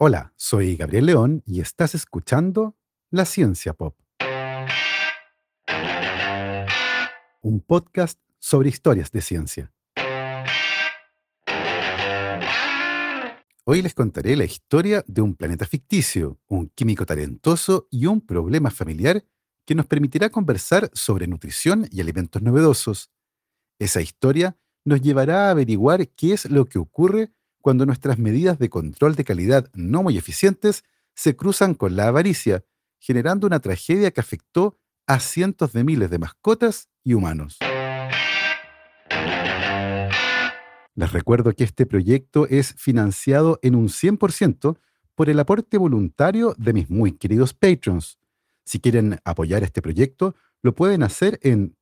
Hola, soy Gabriel León y estás escuchando La Ciencia Pop, un podcast sobre historias de ciencia. Hoy les contaré la historia de un planeta ficticio, un químico talentoso y un problema familiar que nos permitirá conversar sobre nutrición y alimentos novedosos. Esa historia nos llevará a averiguar qué es lo que ocurre cuando nuestras medidas de control de calidad no muy eficientes se cruzan con la avaricia, generando una tragedia que afectó a cientos de miles de mascotas y humanos. Les recuerdo que este proyecto es financiado en un 100% por el aporte voluntario de mis muy queridos patrons. Si quieren apoyar este proyecto, lo pueden hacer en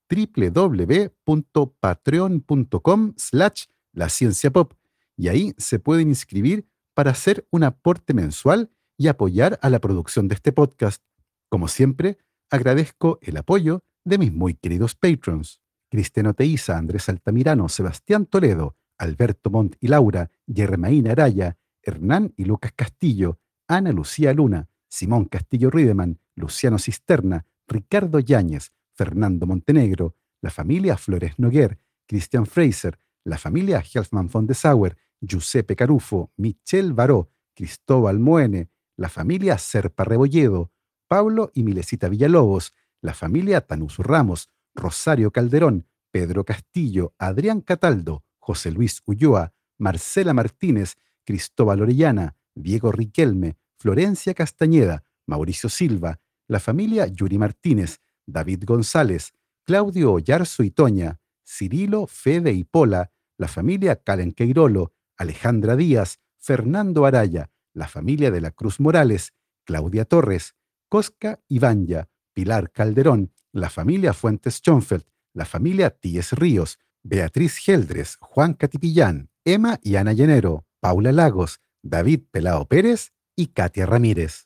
www.patreon.com/lacienciapop y ahí se pueden inscribir para hacer un aporte mensual y apoyar a la producción de este podcast. Como siempre, agradezco el apoyo de mis muy queridos patrons: Cristiano Teiza, Andrés Altamirano, Sebastián Toledo, Alberto Montt y Laura, Yermaín Araya, Hernán y Lucas Castillo, Ana Lucía Luna, Simón Castillo Riedemann, Luciano Cisterna, Ricardo Yáñez, Fernando Montenegro, la familia Flores Noguer, Christian Fraser, la familia Helfman von de Sauer, Giuseppe Carufo, Michelle Baró, Cristóbal Moene, la familia Serpa Rebolledo, Pablo y Milesita Villalobos, la familia Tanuso Ramos, Rosario Calderón, Pedro Castillo, Adrián Cataldo, José Luis Ulloa, Marcela Martínez, Cristóbal Orellana, Diego Riquelme, Florencia Castañeda, Mauricio Silva, la familia Yuri Martínez, David González, Claudio Oyarzo y Toña, Cirilo, Fede y Pola, la familia Calen Queirolo, Alejandra Díaz, Fernando Araya, la familia de la Cruz Morales, Claudia Torres, Cosca Ibanya, Pilar Calderón, la familia Fuentes Schonfeld, la familia Tíes Ríos, Beatriz Geldres, Juan Catipillán, Emma y Ana Llenero, Paula Lagos, David Pelao Pérez y Katia Ramírez.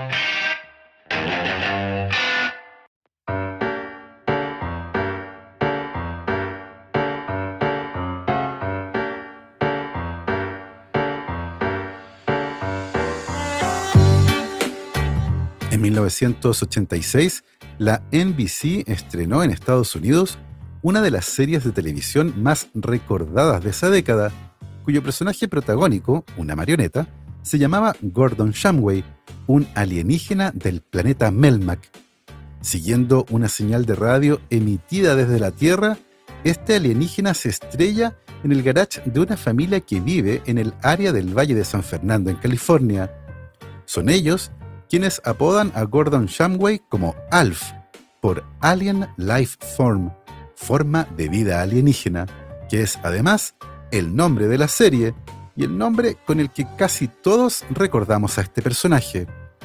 En 1986, la NBC estrenó en Estados Unidos una de las series de televisión más recordadas de esa década, cuyo personaje protagónico, una marioneta, se llamaba Gordon Shumway, un alienígena del planeta Melmac. Siguiendo una señal de radio emitida desde la Tierra, este alienígena se estrella en el garage de una familia que vive en el área del Valle de San Fernando, en California. Son ellos quienes apodan a Gordon Shumway como ALF, por Alien Life Form, forma de vida alienígena, que es además el nombre de la serie y el nombre con el que casi todos recordamos a este personaje.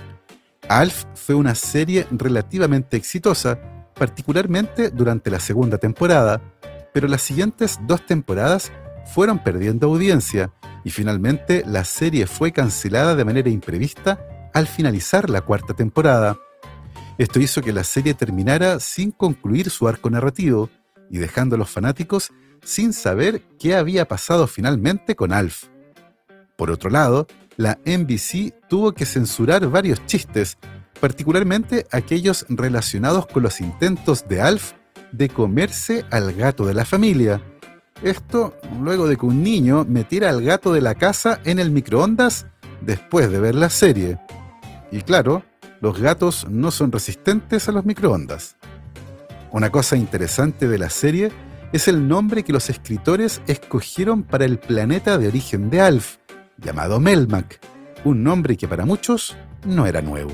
ALF fue una serie relativamente exitosa, particularmente durante la segunda temporada, pero las siguientes 2 temporadas fueron perdiendo audiencia y finalmente la serie fue cancelada de manera imprevista al finalizar la 4ª temporada. Esto hizo que la serie terminara sin concluir su arco narrativo y dejando a los fanáticos sin saber qué había pasado finalmente con ALF. Por otro lado, la NBC tuvo que censurar varios chistes, particularmente aquellos relacionados con los intentos de ALF de comerse al gato de la familia. Esto luego de que un niño metiera al gato de la casa en el microondas después de ver la serie. Y claro, los gatos no son resistentes a los microondas. Una cosa interesante de la serie es el nombre que los escritores escogieron para el planeta de origen de ALF, llamado Melmac, un nombre que para muchos no era nuevo.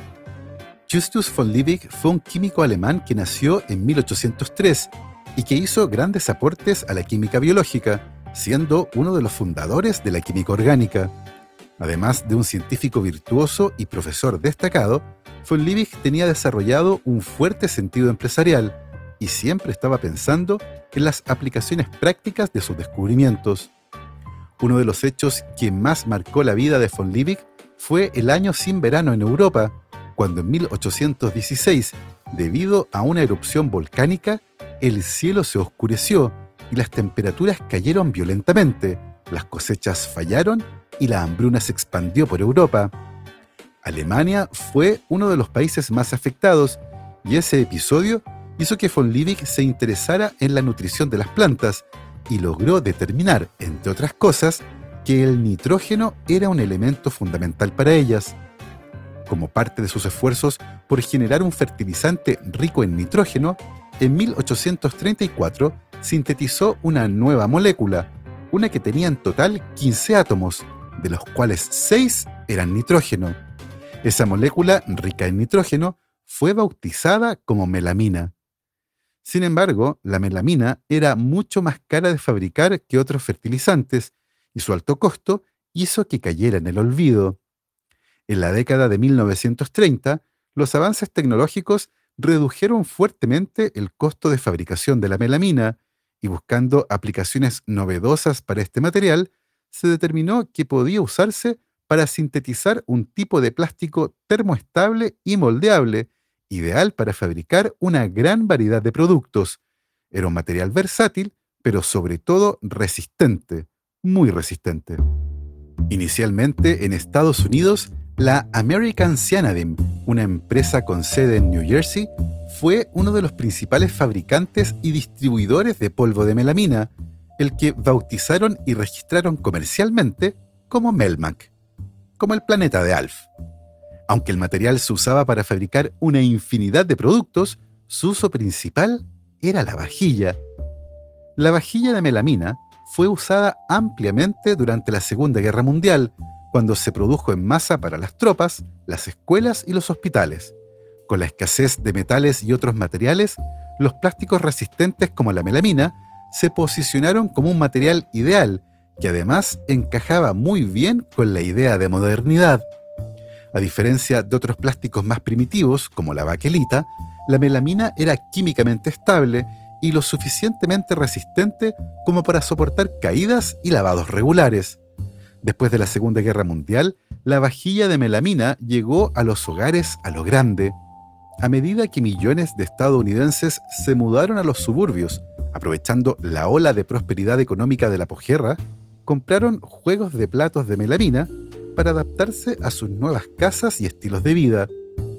Justus von Liebig fue un químico alemán que nació en 1803 y que hizo grandes aportes a la química biológica, siendo uno de los fundadores de la química orgánica. Además de un científico virtuoso y profesor destacado, von Liebig tenía desarrollado un fuerte sentido empresarial y siempre estaba pensando en las aplicaciones prácticas de sus descubrimientos. Uno de los hechos que más marcó la vida de von Liebig fue el año sin verano en Europa, cuando en 1816, debido a una erupción volcánica, el cielo se oscureció y las temperaturas cayeron violentamente, las cosechas fallaron y la hambruna se expandió por Europa. Alemania fue uno de los países más afectados y ese episodio hizo que von Liebig se interesara en la nutrición de las plantas y logró determinar, entre otras cosas, que el nitrógeno era un elemento fundamental para ellas. Como parte de sus esfuerzos por generar un fertilizante rico en nitrógeno, en 1834 sintetizó una nueva molécula, una que tenía en total 15 átomos, de los cuales 6 eran nitrógeno. Esa molécula rica en nitrógeno fue bautizada como melamina. Sin embargo, la melamina era mucho más cara de fabricar que otros fertilizantes y su alto costo hizo que cayera en el olvido. En la década de 1930, los avances tecnológicos redujeron fuertemente el costo de fabricación de la melamina y buscando aplicaciones novedosas para este material, se determinó que podía usarse para sintetizar un tipo de plástico termoestable y moldeable, ideal para fabricar una gran variedad de productos. Era un material versátil, pero sobre todo resistente, muy resistente. Inicialmente en Estados Unidos, la American Cyanidin, una empresa con sede en New Jersey, fue uno de los principales fabricantes y distribuidores de polvo de melamina, el que bautizaron y registraron comercialmente como Melmac, como el planeta de Alf. Aunque el material se usaba para fabricar una infinidad de productos, su uso principal era la vajilla. La vajilla de melamina fue usada ampliamente durante la Segunda Guerra Mundial, cuando se produjo en masa para las tropas, las escuelas y los hospitales. Con la escasez de metales y otros materiales, los plásticos resistentes como la melamina se posicionaron como un material ideal, que además encajaba muy bien con la idea de modernidad. A diferencia de otros plásticos más primitivos, como la baquelita, la melamina era químicamente estable y lo suficientemente resistente como para soportar caídas y lavados regulares. Después de la Segunda Guerra Mundial, la vajilla de melamina llegó a los hogares a lo grande. A medida que millones de estadounidenses se mudaron a los suburbios, aprovechando la ola de prosperidad económica de la posguerra, compraron juegos de platos de melamina para adaptarse a sus nuevas casas y estilos de vida.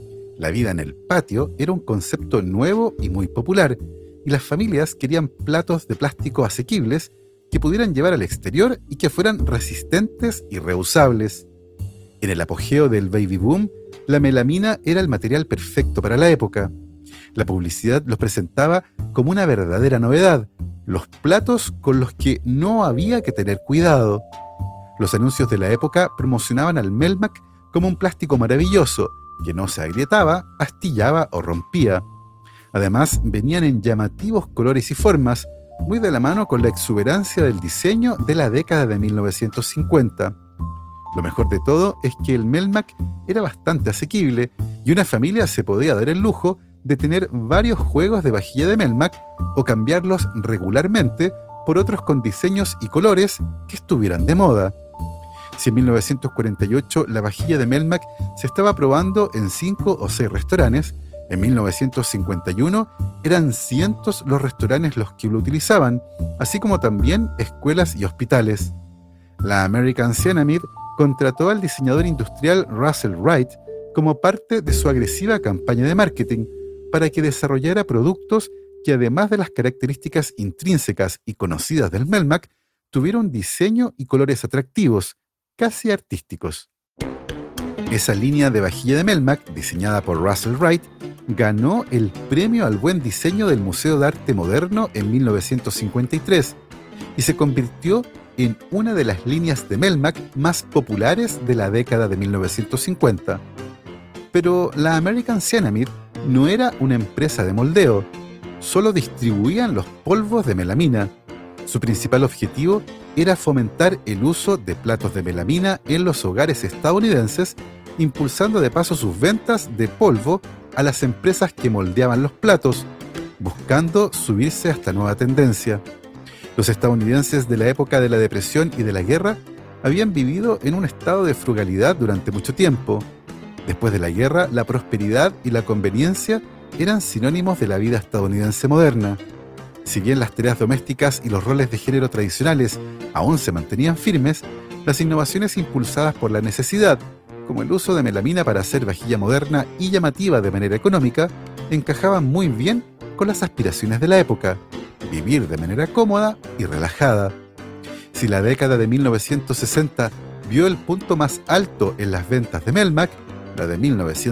La vida en el patio era un concepto nuevo y muy popular, y las familias querían platos de plástico asequibles que pudieran llevar al exterior y que fueran resistentes y reusables. En el apogeo del baby boom, la melamina era el material perfecto para la época. La publicidad los presentaba como una verdadera novedad, los platos con los que no había que tener cuidado. Los anuncios de la época promocionaban al Melmac como un plástico maravilloso, que no se agrietaba, astillaba o rompía. Además, venían en llamativos colores y formas, muy de la mano con la exuberancia del diseño de la década de 1950. Lo mejor de todo es que el Melmac era bastante asequible y una familia se podía dar el lujo de tener varios juegos de vajilla de Melmac o cambiarlos regularmente por otros con diseños y colores que estuvieran de moda. Si en 1948 la vajilla de Melmac se estaba probando en 5 o 6 restaurantes, en 1951 eran cientos los restaurantes los que lo utilizaban, así como también escuelas y hospitales. La American Cyanamid contrató al diseñador industrial Russell Wright como parte de su agresiva campaña de marketing para que desarrollara productos que, además de las características intrínsecas y conocidas del Melmac, tuvieron diseño y colores atractivos, casi artísticos. Esa línea de vajilla de Melmac, diseñada por Russell Wright, ganó el premio al buen diseño del Museo de Arte Moderno en 1953 y se convirtió en una de las líneas de Melmac más populares de la década de 1950. Pero la American Cyanamid no era una empresa de moldeo, solo distribuían los polvos de melamina. Su principal objetivo era fomentar el uso de platos de melamina en los hogares estadounidenses, impulsando de paso sus ventas de polvo a las empresas que moldeaban los platos, buscando subirse a esta nueva tendencia. Los estadounidenses de la época de la Depresión y de la guerra habían vivido en un estado de frugalidad durante mucho tiempo. Después de la guerra, la prosperidad y la conveniencia eran sinónimos de la vida estadounidense moderna. Si bien las tareas domésticas y los roles de género tradicionales aún se mantenían firmes, Las innovaciones impulsadas por la necesidad, como el uso de melamina para hacer vajilla moderna y llamativa de manera económica, encajaban muy bien con las aspiraciones de la época: vivir de manera cómoda y relajada. Si la década de 1960 vio el punto más alto en las ventas de Melmac, la de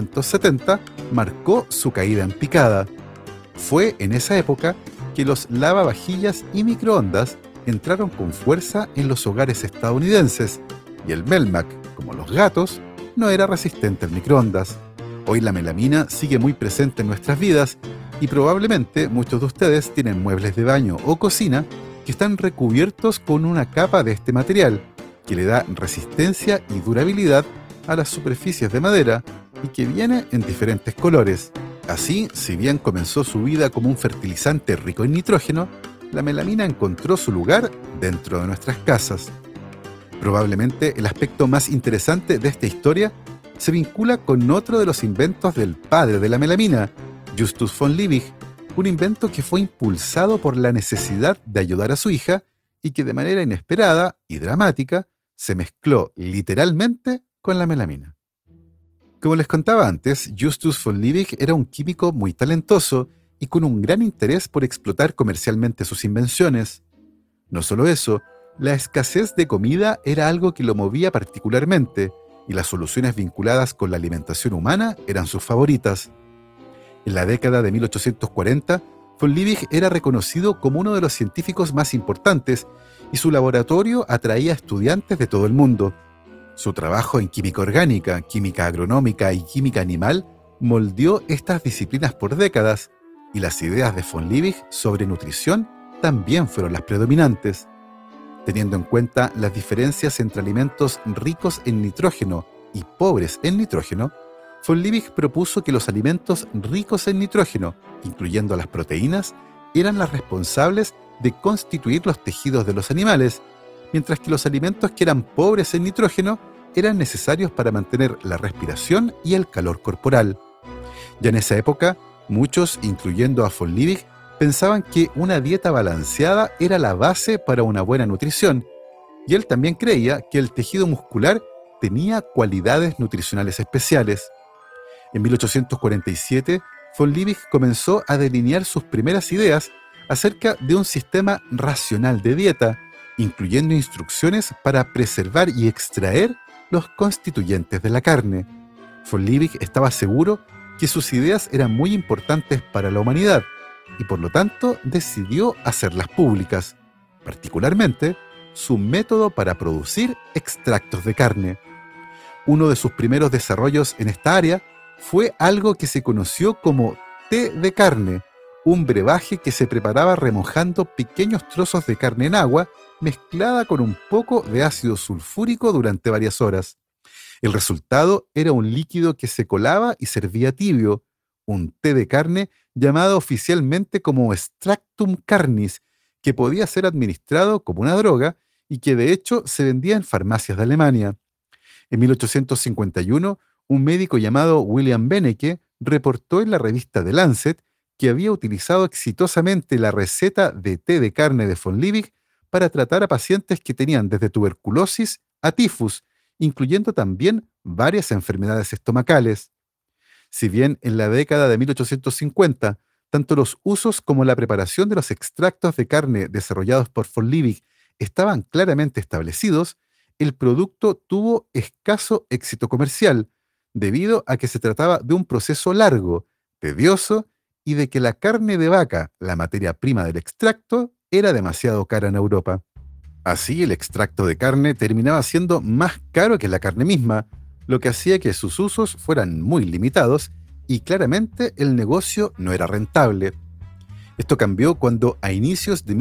1970 marcó su caída en picada. Fue en esa época que los lavavajillas y microondas entraron con fuerza en los hogares estadounidenses, y el Melmac, como los gatos, no era resistente al microondas. Hoy la melamina sigue muy presente en nuestras vidas, y probablemente muchos de ustedes tienen muebles de baño o cocina que están recubiertos con una capa de este material, que le da resistencia y durabilidad a las superficies de madera y que viene en diferentes colores. Así, si bien comenzó su vida como un fertilizante rico en nitrógeno, la melamina encontró su lugar dentro de nuestras casas. Probablemente el aspecto más interesante de esta historia se vincula con otro de los inventos del padre de la melamina, Justus von Liebig, un invento que fue impulsado por la necesidad de ayudar a su hija y que de manera inesperada y dramática se mezcló literalmente con la melamina. Como les contaba antes, Justus von Liebig era un químico muy talentoso y con un gran interés por explotar comercialmente sus invenciones. No solo eso, la escasez de comida era algo que lo movía particularmente, y las soluciones vinculadas con la alimentación humana eran sus favoritas. En la década de 1840, von Liebig era reconocido como uno de los científicos más importantes y su laboratorio atraía a estudiantes de todo el mundo. Su trabajo en química orgánica, química agronómica y química animal moldeó estas disciplinas por décadas, y las ideas de von Liebig sobre nutrición también fueron las predominantes. Teniendo en cuenta las diferencias entre alimentos ricos en nitrógeno y pobres en nitrógeno, von Liebig propuso que los alimentos ricos en nitrógeno, incluyendo las proteínas, eran las responsables de constituir los tejidos de los animales, mientras que los alimentos que eran pobres en nitrógeno eran necesarios para mantener la respiración y el calor corporal. Ya en esa época, muchos, incluyendo a von Liebig, pensaban que una dieta balanceada era la base para una buena nutrición, y él también creía que el tejido muscular tenía cualidades nutricionales especiales. En 1847, von Liebig comenzó a delinear sus primeras ideas acerca de un sistema racional de dieta, incluyendo instrucciones para preservar y extraer los constituyentes de la carne. Von Liebig estaba seguro que sus ideas eran muy importantes para la humanidad y por lo tanto decidió hacerlas públicas, particularmente su método para producir extractos de carne. Uno de sus primeros desarrollos en esta área fue algo que se conoció como té de carne, un brebaje que se preparaba remojando pequeños trozos de carne en agua mezclada con un poco de ácido sulfúrico durante varias horas. El resultado era un líquido que se colaba y servía tibio, un té de carne llamado oficialmente como Extractum carnis, que podía ser administrado como una droga y que de hecho se vendía en farmacias de Alemania. En 1851, un médico llamado William Benecke reportó en la revista The Lancet que había utilizado exitosamente la receta de té de carne de von Liebig para tratar a pacientes que tenían desde tuberculosis a tifus, incluyendo también varias enfermedades estomacales. Si bien en la década de 1850, tanto los usos como la preparación de los extractos de carne desarrollados por von Liebig estaban claramente establecidos, el producto tuvo escaso éxito comercial, debido a que se trataba de un proceso largo, tedioso, y de que la carne de vaca, la materia prima del extracto, era demasiado cara en Europa. Así, el extracto de carne terminaba siendo más caro que la carne misma, lo que hacía que sus usos fueran muy limitados y claramente el negocio no era rentable. Esto cambió cuando, a inicios de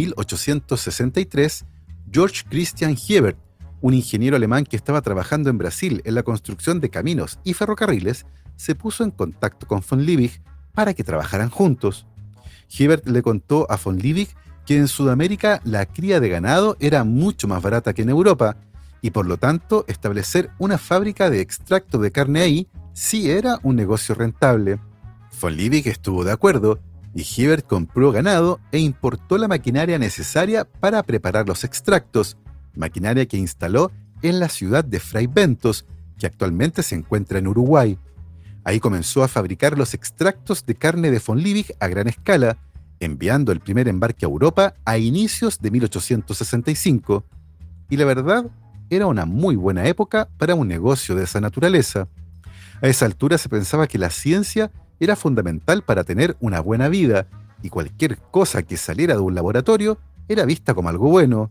1863, George Christian Hebert, un ingeniero alemán que estaba trabajando en Brasil en la construcción de caminos y ferrocarriles, se puso en contacto con von Liebig para que trabajaran juntos. Hebert le contó a von Liebig que en Sudamérica la cría de ganado era mucho más barata que en Europa, y por lo tanto establecer una fábrica de extracto de carne ahí sí era un negocio rentable. Von Liebig estuvo de acuerdo, y Hebert compró ganado e importó la maquinaria necesaria para preparar los extractos, maquinaria que instaló en la ciudad de Fray Bentos, que actualmente se encuentra en Uruguay. Ahí comenzó a fabricar los extractos de carne de von Liebig a gran escala, enviando el primer embarque a Europa a inicios de 1865. Y la verdad, era una muy buena época para un negocio de esa naturaleza. A esa altura se pensaba que la ciencia era fundamental para tener una buena vida, y cualquier cosa que saliera de un laboratorio era vista como algo bueno.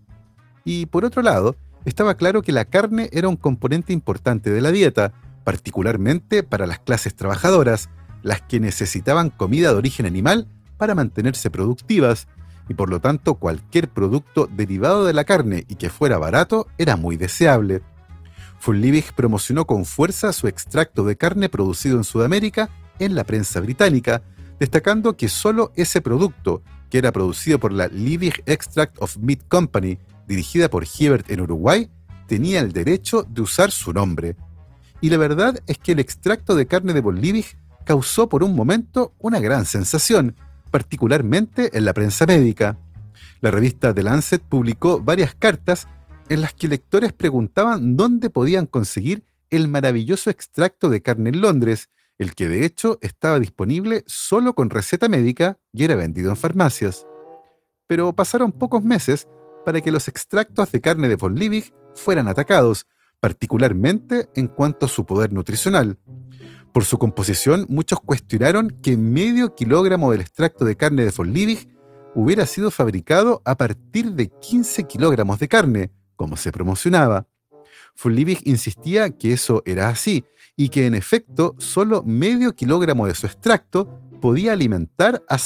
Y por otro lado, estaba claro que la carne era un componente importante de la dieta, particularmente para las clases trabajadoras, las que necesitaban comida de origen animal para mantenerse productivas, y por lo tanto cualquier producto derivado de la carne y que fuera barato era muy deseable. Von Liebig promocionó con fuerza su extracto de carne producido en Sudamérica en la prensa británica, destacando que solo ese producto, que era producido por la Liebig Extract of Meat Company, dirigida por Hibbert en Uruguay, tenía el derecho de usar su nombre. Y la verdad es que el extracto de carne de von Liebig causó por un momento una gran sensación, particularmente en la prensa médica. La revista The Lancet publicó varias cartas en las que lectores preguntaban dónde podían conseguir el maravilloso extracto de carne en Londres, el que de hecho estaba disponible solo con receta médica y era vendido en farmacias. Pero pasaron pocos meses para que los extractos de carne de von Liebig fueran atacados, particularmente en cuanto a su poder nutricional. Por su composición, muchos cuestionaron que medio kilogramo del extracto de carne de von Liebig hubiera sido fabricado a partir de 15 kilogramos de carne, como se promocionaba. Von Liebig insistía que eso era así, y que en efecto solo medio kilogramo de su extracto podía alimentar a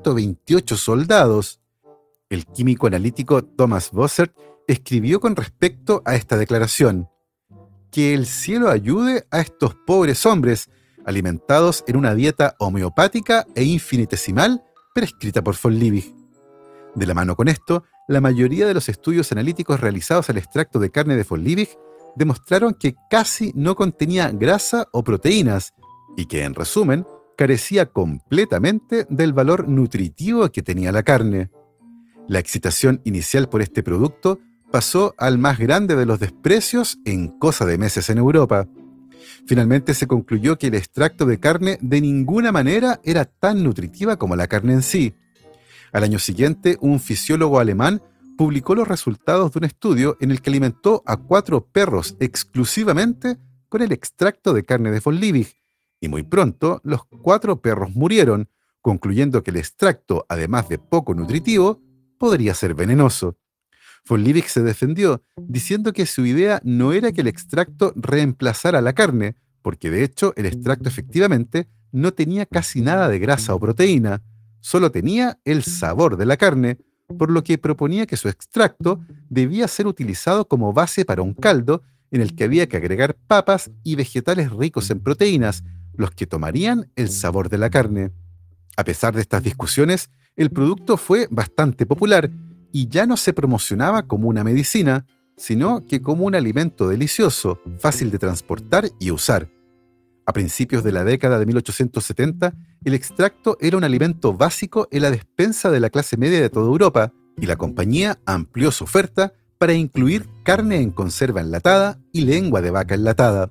128 soldados. El químico analítico Thomas Bossert escribió con respecto a esta declaración: que el cielo ayude a estos pobres hombres, alimentados en una dieta homeopática e infinitesimal prescrita por von Liebig. De la mano con esto, la mayoría de los estudios analíticos realizados al extracto de carne de von Liebig demostraron que casi no contenía grasa o proteínas y que, en resumen, carecía completamente del valor nutritivo que tenía la carne. La excitación inicial por este producto pasó al más grande de los desprecios en cosa de meses en Europa. Finalmente se concluyó que el extracto de carne de ninguna manera era tan nutritiva como la carne en sí. Al año siguiente, un fisiólogo alemán publicó los resultados de un estudio en el que alimentó a 4 perros exclusivamente con el extracto de carne de von Liebig, y muy pronto los 4 perros murieron, concluyendo que el extracto, además de poco nutritivo, podría ser venenoso. Von Liebig se defendió, diciendo que su idea no era que el extracto reemplazara la carne, porque de hecho el extracto efectivamente no tenía casi nada de grasa o proteína, solo tenía el sabor de la carne, por lo que proponía que su extracto debía ser utilizado como base para un caldo en el que había que agregar papas y vegetales ricos en proteínas, los que tomarían el sabor de la carne. A pesar de estas discusiones, el producto fue bastante popular y ya no se promocionaba como una medicina, sino que como un alimento delicioso, fácil de transportar y usar. A principios de la década de 1870, el extracto era un alimento básico en la despensa de la clase media de toda Europa, y la compañía amplió su oferta para incluir carne en conserva enlatada y lengua de vaca enlatada.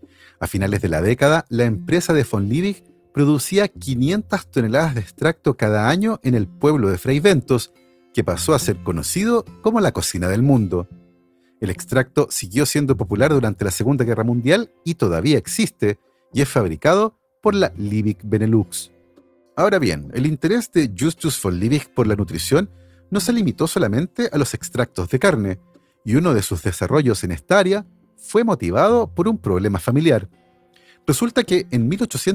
A finales de la década, la empresa de von Liebig producía 500 toneladas de extracto cada año en el pueblo de Fray Bentos, que pasó a ser conocido como la cocina del mundo. El extracto siguió siendo popular durante la Segunda Guerra Mundial y todavía existe, y es fabricado por la Liebig Benelux. Ahora bien, el interés de Justus von Liebig por la nutrición no se limitó solamente a los extractos de carne, y uno de sus desarrollos en esta área fue motivado por un problema familiar. Resulta que en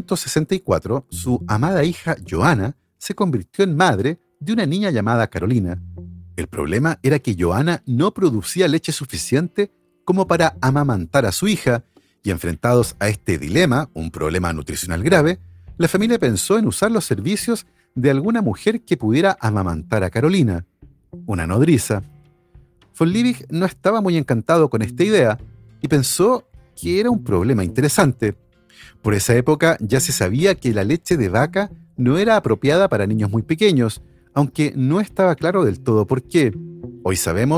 1864 su amada hija Johanna se convirtió en madre de una niña llamada Carolina. El problema era que Johanna no producía leche suficiente como para amamantar a su hija, y enfrentados a este dilema, un problema nutricional grave, la familia pensó en usar los servicios de alguna mujer que pudiera amamantar a Carolina, una nodriza. Von Liebig no estaba muy encantado con esta idea y pensó que era un problema interesante. Por esa época ya se sabía que la leche de vaca no era apropiada para niños muy pequeños, aunque no estaba claro del todo por qué. Hoy sabemos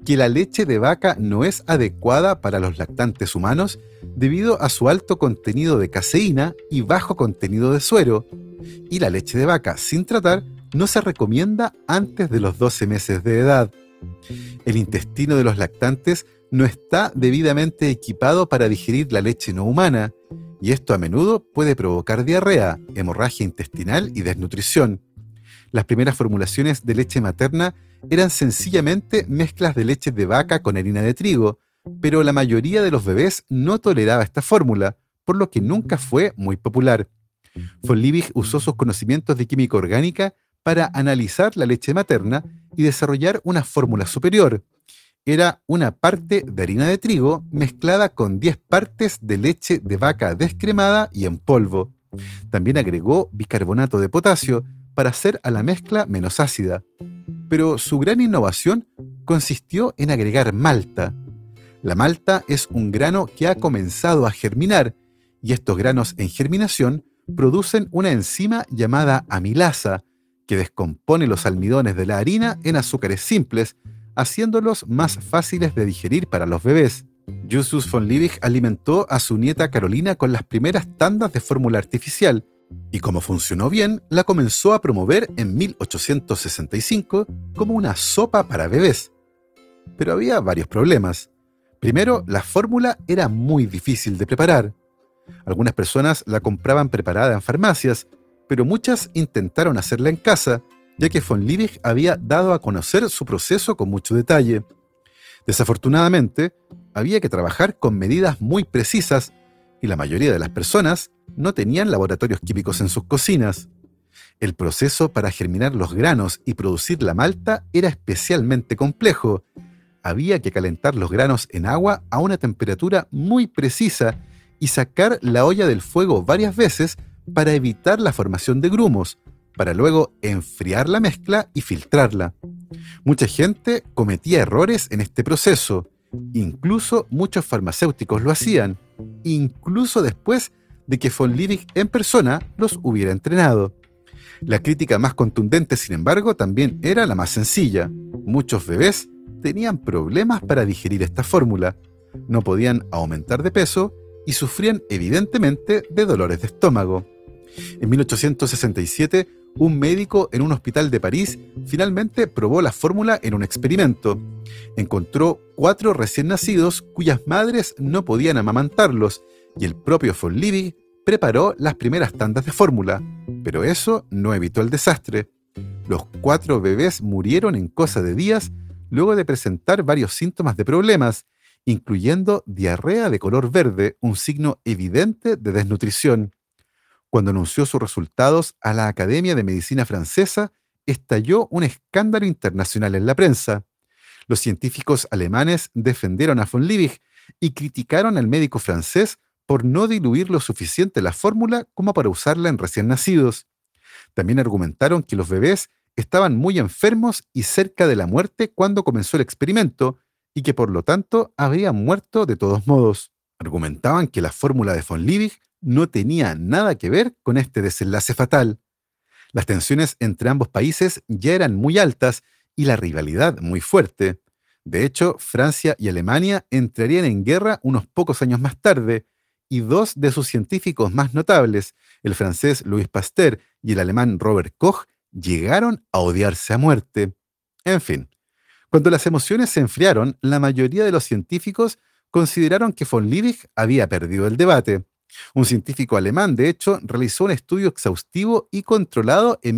que la leche de vaca no es adecuada para los lactantes humanos debido a su alto contenido de caseína y bajo contenido de suero, y la leche de vaca sin tratar no se recomienda antes de los 12 meses de edad. El intestino de los lactantes no está debidamente equipado para digerir la leche no humana, y esto a menudo puede provocar diarrea, hemorragia intestinal y desnutrición. Las primeras formulaciones de leche materna eran sencillamente mezclas de leche de vaca con harina de trigo, pero la mayoría de los bebés no toleraba esta fórmula, por lo que nunca fue muy popular. Von Liebig usó sus conocimientos de química orgánica para analizar la leche materna y desarrollar una fórmula superior. Era una parte de harina de trigo mezclada con 10 partes de leche de vaca descremada y en polvo. También agregó bicarbonato de potasio para hacer a la mezcla menos ácida. Pero su gran innovación consistió en agregar malta. La malta es un grano que ha comenzado a germinar, y estos granos en germinación producen una enzima llamada amilasa, que descompone los almidones de la harina en azúcares simples, haciéndolos más fáciles de digerir para los bebés. Justus von Liebig alimentó a su nieta Carolina con las primeras tandas de fórmula artificial, y como funcionó bien, la comenzó a promover en 1865 como una sopa para bebés. Pero había varios problemas. Primero, la fórmula era muy difícil de preparar. Algunas personas la compraban preparada en farmacias, pero muchas intentaron hacerla en casa, ya que von Liebig había dado a conocer su proceso con mucho detalle. Desafortunadamente, había que trabajar con medidas muy precisas, y la mayoría de las personas no tenían laboratorios químicos en sus cocinas. El proceso para germinar los granos y producir la malta era especialmente complejo. Había que calentar los granos en agua a una temperatura muy precisa y sacar la olla del fuego varias veces para evitar la formación de grumos, para luego enfriar la mezcla y filtrarla. Mucha gente cometía errores en este proceso, incluso muchos farmacéuticos lo hacían, incluso después de que von Liebig en persona los hubiera entrenado. La crítica más contundente, sin embargo, también era la más sencilla. Muchos bebés tenían problemas para digerir esta fórmula, no podían aumentar de peso y sufrían evidentemente de dolores de estómago. En 1867, un médico en un hospital de París finalmente probó la fórmula en un experimento. Encontró 4 recién nacidos cuyas madres no podían amamantarlos, y el propio von Liebig preparó las primeras tandas de fórmula, pero eso no evitó el desastre. Los 4 bebés murieron en cosa de días luego de presentar varios síntomas de problemas, incluyendo diarrea de color verde, un signo evidente de desnutrición. Cuando anunció sus resultados a la Academia de Medicina Francesa, estalló un escándalo internacional en la prensa. Los científicos alemanes defendieron a von Liebig y criticaron al médico francés por no diluir lo suficiente la fórmula como para usarla en recién nacidos. También argumentaron que los bebés estaban muy enfermos y cerca de la muerte cuando comenzó el experimento, y que por lo tanto habrían muerto de todos modos. Argumentaban que la fórmula de von Liebig no tenía nada que ver con este desenlace fatal. Las tensiones entre ambos países ya eran muy altas y la rivalidad muy fuerte. De hecho, Francia y Alemania entrarían en guerra unos pocos años más tarde, y 2 de sus científicos más notables, el francés Louis Pasteur y el alemán Robert Koch, llegaron a odiarse a muerte. En fin, cuando las emociones se enfriaron, la mayoría de los científicos consideraron que von Liebig había perdido el debate. Un científico alemán, de hecho, realizó un estudio exhaustivo y controlado en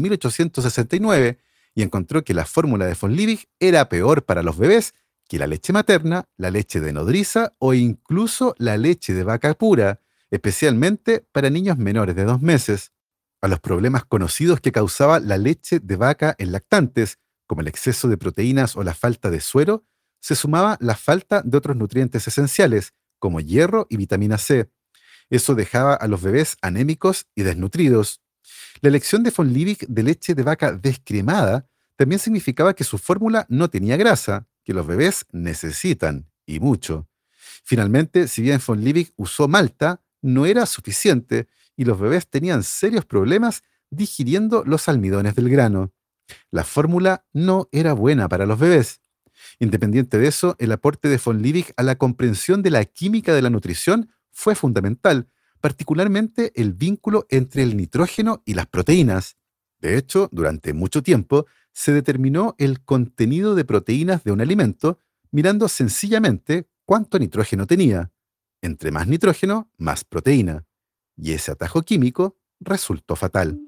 1869 y encontró que la fórmula de von Liebig era peor para los bebés que la leche materna, la leche de nodriza o incluso la leche de vaca pura, especialmente para niños menores de 2 meses. A los problemas conocidos que causaba la leche de vaca en lactantes, como el exceso de proteínas o la falta de suero, se sumaba la falta de otros nutrientes esenciales, como hierro y vitamina C. Eso dejaba a los bebés anémicos y desnutridos. La elección de von Liebig de leche de vaca descremada también significaba que su fórmula no tenía grasa, que los bebés necesitan, y mucho. Finalmente, si bien von Liebig usó malta, no era suficiente y los bebés tenían serios problemas digiriendo los almidones del grano. La fórmula no era buena para los bebés. Independiente de eso, el aporte de von Liebig a la comprensión de la química de la nutrición fue fundamental, particularmente el vínculo entre el nitrógeno y las proteínas. De hecho, durante mucho tiempo se determinó el contenido de proteínas de un alimento mirando sencillamente cuánto nitrógeno tenía. Entre más nitrógeno, más proteína. Y ese atajo químico resultó fatal.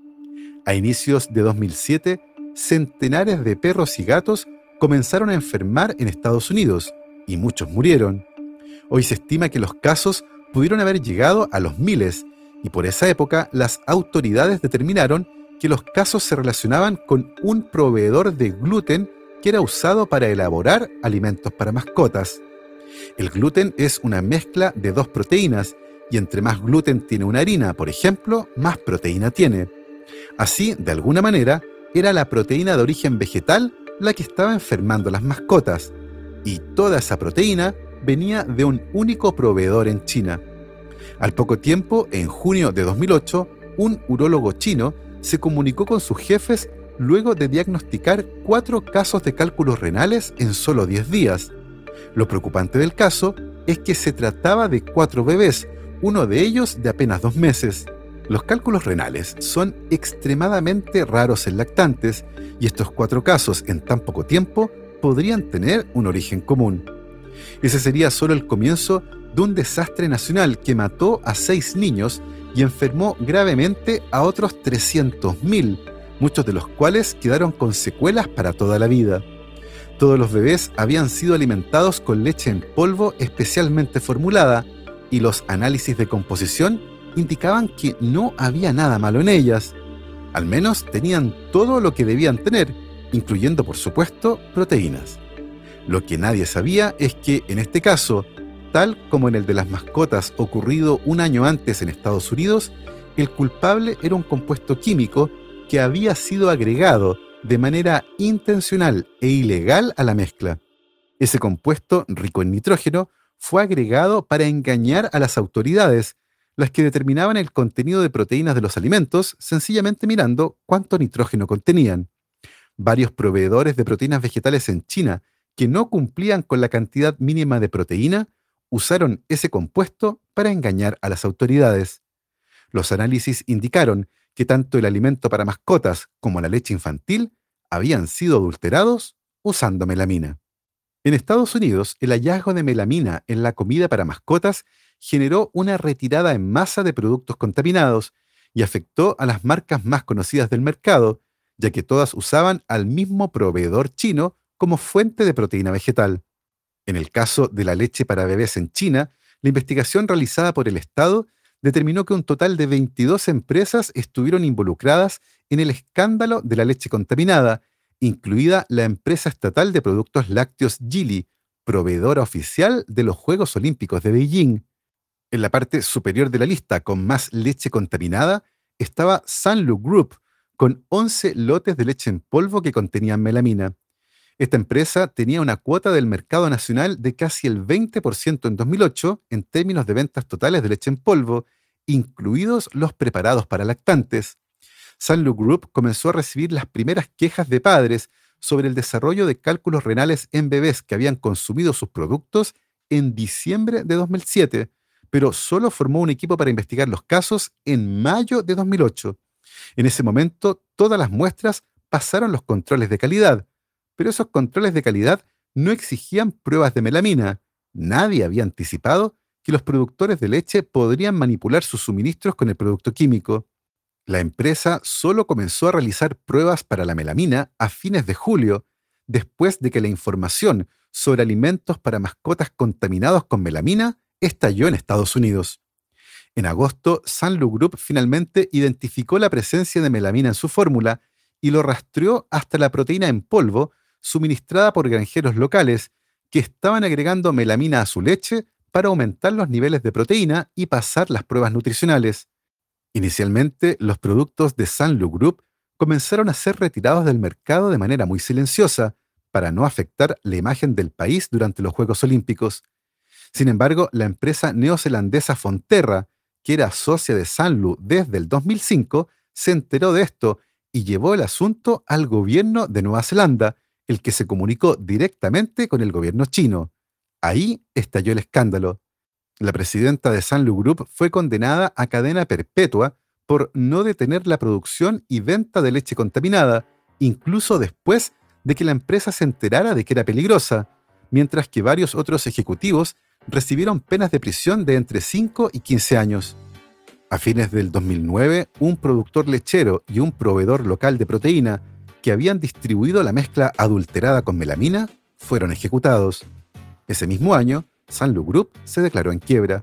A inicios de 2007, centenares de perros y gatos comenzaron a enfermar en Estados Unidos y muchos murieron. Hoy se estima que los casos pudieron haber llegado a los miles y por esa época las autoridades determinaron que los casos se relacionaban con un proveedor de gluten que era usado para elaborar alimentos para mascotas. El gluten es una mezcla de dos proteínas y entre más gluten tiene una harina, por ejemplo, más proteína tiene. Así, de alguna manera, era la proteína de origen vegetal la que estaba enfermando a las mascotas, y toda esa proteína venía de un único proveedor en China. Al poco tiempo, en junio de 2008, un urólogo chino se comunicó con sus jefes luego de diagnosticar 4 casos de cálculos renales en solo 10 días. Lo preocupante del caso es que se trataba de 4 bebés, uno de ellos de apenas 2 meses. Los cálculos renales son extremadamente raros en lactantes y estos 4 casos en tan poco tiempo podrían tener un origen común. Ese sería solo el comienzo de un desastre nacional que mató a 6 niños y enfermó gravemente a otros 300.000, muchos de los cuales quedaron con secuelas para toda la vida. Todos los bebés habían sido alimentados con leche en polvo especialmente formulada y los análisis de composición indicaban que no había nada malo en ellas. Al menos tenían todo lo que debían tener, incluyendo, por supuesto, proteínas. Lo que nadie sabía es que, en este caso, tal como en el de las mascotas ocurrido un año antes en Estados Unidos, el culpable era un compuesto químico que había sido agregado de manera intencional e ilegal a la mezcla. Ese compuesto, rico en nitrógeno, fue agregado para engañar a las autoridades, las que determinaban el contenido de proteínas de los alimentos sencillamente mirando cuánto nitrógeno contenían. Varios proveedores de proteínas vegetales en China que no cumplían con la cantidad mínima de proteína usaron ese compuesto para engañar a las autoridades. Los análisis indicaron que tanto el alimento para mascotas como la leche infantil habían sido adulterados usando melamina. En Estados Unidos, el hallazgo de melamina en la comida para mascotas generó una retirada en masa de productos contaminados y afectó a las marcas más conocidas del mercado, ya que todas usaban al mismo proveedor chino como fuente de proteína vegetal. En el caso de la leche para bebés en China, la investigación realizada por el Estado determinó que un total de 22 empresas estuvieron involucradas en el escándalo de la leche contaminada, incluida la empresa estatal de productos lácteos Geely, proveedora oficial de los Juegos Olímpicos de Beijing. En la parte superior de la lista, con más leche contaminada, estaba Sanlu Group, con 11 lotes de leche en polvo que contenían melamina. Esta empresa tenía una cuota del mercado nacional de casi el 20% en 2008 en términos de ventas totales de leche en polvo, incluidos los preparados para lactantes. Sanlu Group comenzó a recibir las primeras quejas de padres sobre el desarrollo de cálculos renales en bebés que habían consumido sus productos en diciembre de 2007, pero solo formó un equipo para investigar los casos en mayo de 2008. En ese momento, todas las muestras pasaron los controles de calidad, pero esos controles de calidad no exigían pruebas de melamina. Nadie había anticipado que los productores de leche podrían manipular sus suministros con el producto químico. La empresa solo comenzó a realizar pruebas para la melamina a fines de julio, después de que la información sobre alimentos para mascotas contaminados con melamina estalló en Estados Unidos. En agosto, Sanlu Group finalmente identificó la presencia de melamina en su fórmula y lo rastreó hasta la proteína en polvo suministrada por granjeros locales que estaban agregando melamina a su leche para aumentar los niveles de proteína y pasar las pruebas nutricionales. Inicialmente, los productos de Sanlu Group comenzaron a ser retirados del mercado de manera muy silenciosa para no afectar la imagen del país durante los Juegos Olímpicos. Sin embargo, la empresa neozelandesa Fonterra, que era socia de Sanlu desde el 2005, se enteró de esto y llevó el asunto al gobierno de Nueva Zelanda, el que se comunicó directamente con el gobierno chino. Ahí estalló el escándalo. La presidenta de Sanlu Group fue condenada a cadena perpetua por no detener la producción y venta de leche contaminada, incluso después de que la empresa se enterara de que era peligrosa, mientras que varios otros ejecutivos recibieron penas de prisión de entre 5 y 15 años. A fines del 2009, un productor lechero y un proveedor local de proteína que habían distribuido la mezcla adulterada con melamina fueron ejecutados. Ese mismo año, Sanlu Group se declaró en quiebra.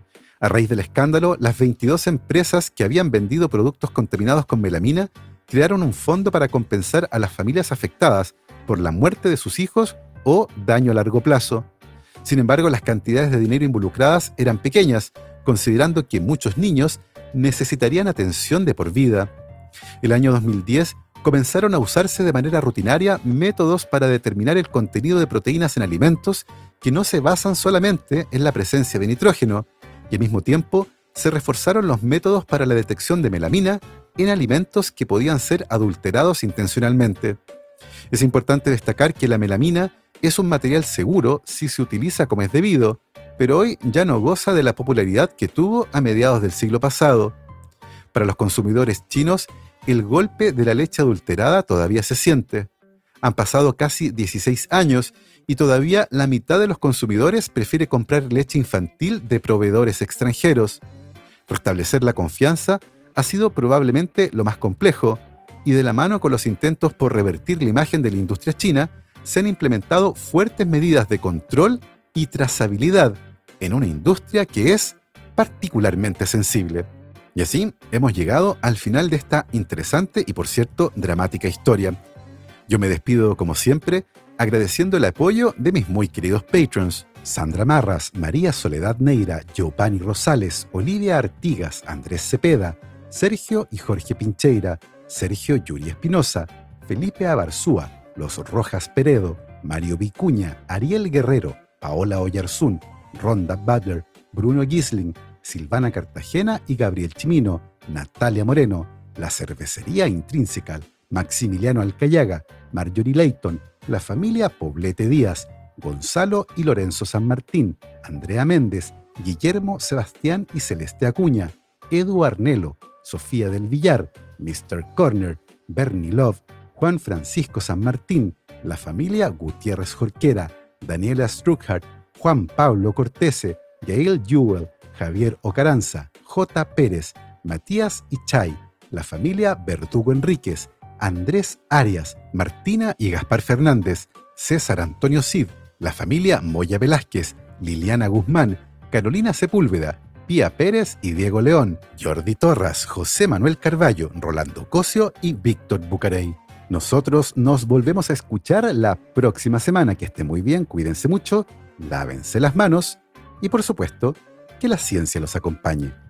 A raíz del escándalo, las 22 empresas que habían vendido productos contaminados con melamina crearon un fondo para compensar a las familias afectadas por la muerte de sus hijos o daño a largo plazo. Sin embargo, las cantidades de dinero involucradas eran pequeñas, considerando que muchos niños necesitarían atención de por vida. El año 2010 comenzaron a usarse de manera rutinaria métodos para determinar el contenido de proteínas en alimentos que no se basan solamente en la presencia de nitrógeno, y al mismo tiempo se reforzaron los métodos para la detección de melamina en alimentos que podían ser adulterados intencionalmente. Es importante destacar que la melamina es un material seguro si se utiliza como es debido, pero hoy ya no goza de la popularidad que tuvo a mediados del siglo pasado. Para los consumidores chinos, el golpe de la leche adulterada todavía se siente. Han pasado casi 16 años y todavía la mitad de los consumidores prefiere comprar leche infantil de proveedores extranjeros. Restablecer la confianza ha sido probablemente lo más complejo, y de la mano con los intentos por revertir la imagen de la industria china, se han implementado fuertes medidas de control y trazabilidad en una industria que es particularmente sensible. Y así hemos llegado al final de esta interesante y, por cierto, dramática historia. Yo me despido, como siempre, agradeciendo el apoyo de mis muy queridos patrons: Sandra Marras, María Soledad Neira, Giovanni Rosales, Olivia Artigas, Andrés Cepeda, Sergio y Jorge Pincheira, Sergio Yuri Espinosa, Felipe Abarzúa, Los Rojas Peredo, Mario Vicuña, Ariel Guerrero, Paola Oyarzún, Ronda Butler, Bruno Gisling, Silvana Cartagena y Gabriel Chimino, Natalia Moreno, La Cervecería Intrínseca, Maximiliano Alcayaga, Marjorie Leighton, la familia Poblete Díaz, Gonzalo y Lorenzo San Martín, Andrea Méndez, Guillermo Sebastián y Celeste Acuña, Edu Arnelo, Sofía del Villar, Mr. Corner, Bernie Love, Juan Francisco San Martín, la familia Gutiérrez Jorquera, Daniela Struckhardt, Juan Pablo Cortese, Gail Jewell, Javier Ocaranza, J. Pérez, Matías Ichay, la familia Verdugo Enríquez, Andrés Arias, Martina y Gaspar Fernández, César Antonio Cid, la familia Moya Velázquez, Liliana Guzmán, Carolina Sepúlveda, Pía Pérez y Diego León, Jordi Torras, José Manuel Carballo, Rolando Cosio y Víctor Bucarey. Nosotros nos volvemos a escuchar la próxima semana. Que esté muy bien, cuídense mucho, lávense las manos y, por supuesto, que la ciencia los acompañe.